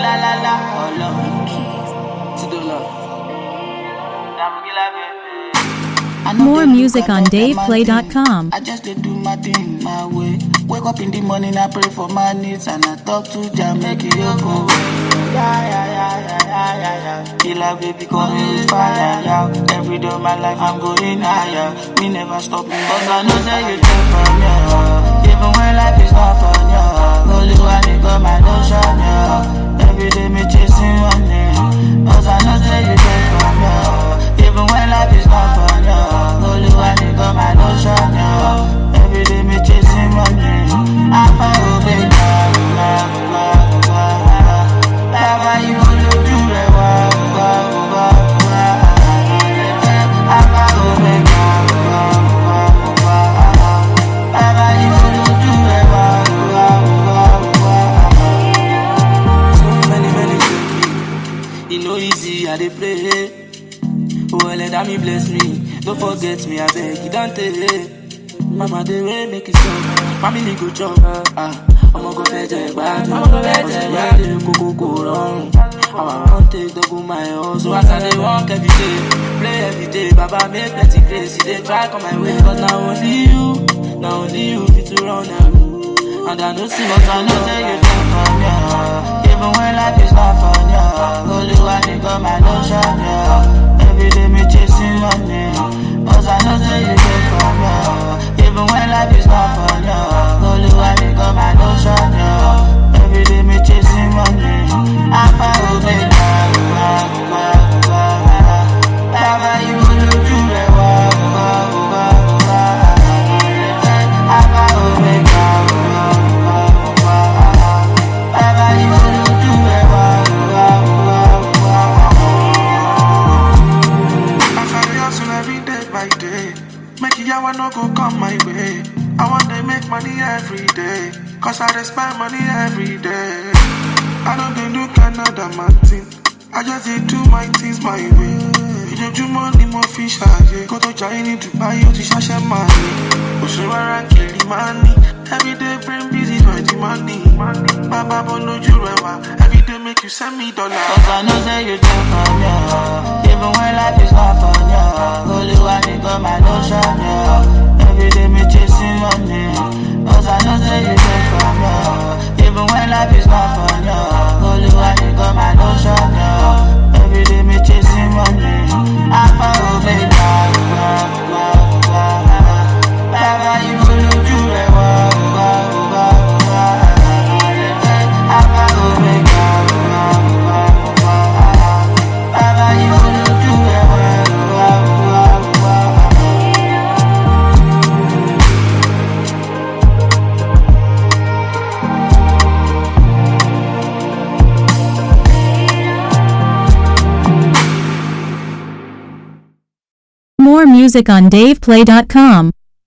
More music on DavePlay.com. I just do my thing my way. Wake up in the morning, I pray for my needs, and I talk to Jah, make it go. Killer baby, call me with fire, yeah. Every day of my life, I'm going higher. Me never stop me, cause I know that you take from me. Even when life is not fun, yeah. Only one you got my notion, yeah. Every day me chasing money, cause I know that you take from me. Even when life is not fun, yeah. Only one you got my notion, yeah. Every day me chasing money. I'm far away now. Baba, you wanna do it, I'm far away now. Baba, you wanna do it, so many things. You know easy, I dey play. Oh, let me bless me. Don't forget me, I beg you, don't take. Mama, the way make it so. Family go chop. I'ma go fetch a bad. I'ma go go wrong. I want take double my own. So as I dey walk every day, play every day. Baba make plenty grace. They try come my way, cause now only you fit to run now. And I know see what I know say you take from me. Even when life is not fun, yeah. Only one you got my notion, yeah. Every day me chasing money, cause I know say you take from me. Even when life is not fun, yeah. Only one you got my notion, yeah. Every day me chasing money. I'm far away now. Baba, you wanna do it, I'm far away now. Baba, you wanna do it, I carry hustle every day by day. Make it, I no go come my way. I want to make money every day, cause I just spend money every day. I don't do Canada, man thing. I just do my things my way. You do money, more fish, go to China to buy you to shash money. Usuara kill the money. Every day bring busy for the money. Baba bono jurewa. Every day make you send me $. Cause I know say you take from me. Even when life is not fun, yeah. Only one you got my notion, yeah. Every day me chasing money, cause I know say you take from me. Even when life is not fun, yeah. Only one you got my notion, yeah. Every day me chasing money. I'm far away now. Baba, you wanna do it, I'm far away now. Baba, you wanna do it, More music on DavePlay.com.